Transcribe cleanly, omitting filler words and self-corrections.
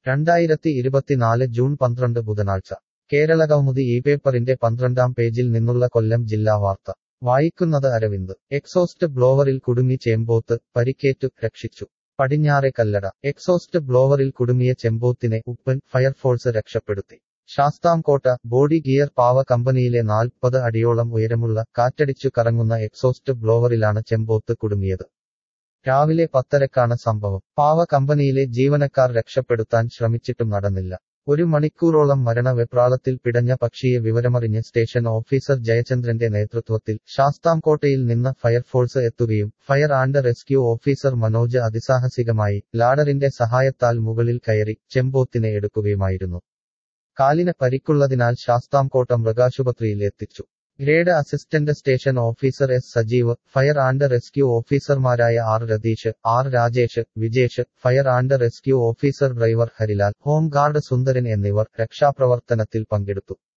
2024 June 12 ബുധനാഴ്ച കേരളകൗമുദി ഈ പേപ്പറിന്റെ 12-ാം പേജിൽ നിന്നുള്ള കൊല്ലം ജില്ലാ വാർത്ത വായിക്കുന്നത് അരവിന്ദ്. എക്സോസ്റ്റ് ബ്ലോവറിൽ കുടുങ്ങി ചേമ്പോത്ത്, പരിക്കേറ്റു, രക്ഷിച്ചു. പടിഞ്ഞാറെ കല്ലട. എക്സോസ്റ്റ് ബ്ലോവറിൽ കുടുങ്ങിയ ചെമ്പോത്തിനെ ഉപ്പൻ ഫയർഫോഴ്സ് രക്ഷപ്പെടുത്തി. ശാസ്താംകോട്ട ബോഡി ഗിയർ പാവ കമ്പനിയിലെ 40 അടിയോളം ഉയരമുള്ള കാറ്റടിച്ചു കറങ്ങുന്ന എക്സോസ്റ്റ് ബ്ലോവറിലാണ് ചെമ്പോത്ത് കുടുങ്ങിയത്. രാവിലെ 10:30-ക്കാണ് സംഭവം. പാവ കമ്പനിയിലെ ജീവനക്കാർ രക്ഷപ്പെടുത്താൻ ശ്രമിച്ചിട്ടും നടന്നില്ല. 1 മണിക്കൂറോളം മരണവെപ്രാളത്തിൽ പിടഞ്ഞ പക്ഷിയെ വിവരമറിഞ്ഞ് സ്റ്റേഷൻ ഓഫീസർ ജയചന്ദ്രന്റെ നേതൃത്വത്തിൽ ശാസ്താംകോട്ടയിൽ നിന്ന് ഫയർഫോഴ്സ് എത്തുകയും fire and rescue officer Manoj അതിസാഹസികമായി ലാഡറിന്റെ സഹായത്താൽ മുകളിൽ കയറി ചെമ്പോത്തിനെ എടുക്കുകയുമായിരുന്നു. കാലിന് പരിക്കുള്ളതിനാൽ ശാസ്താംകോട്ട മൃഗാശുപത്രിയിൽ എത്തിച്ചു. Grade assistant station officer S Sajeev, fire and rescue ഓഫീസർമാരായ R Ratheesh, R Rajesh, Vijesh, fire and rescue officer driver Harilal, home guard Sundaran എന്നിവർ രക്ഷാപ്രവർത്തനത്തിൽ പങ്കെടുത്തു.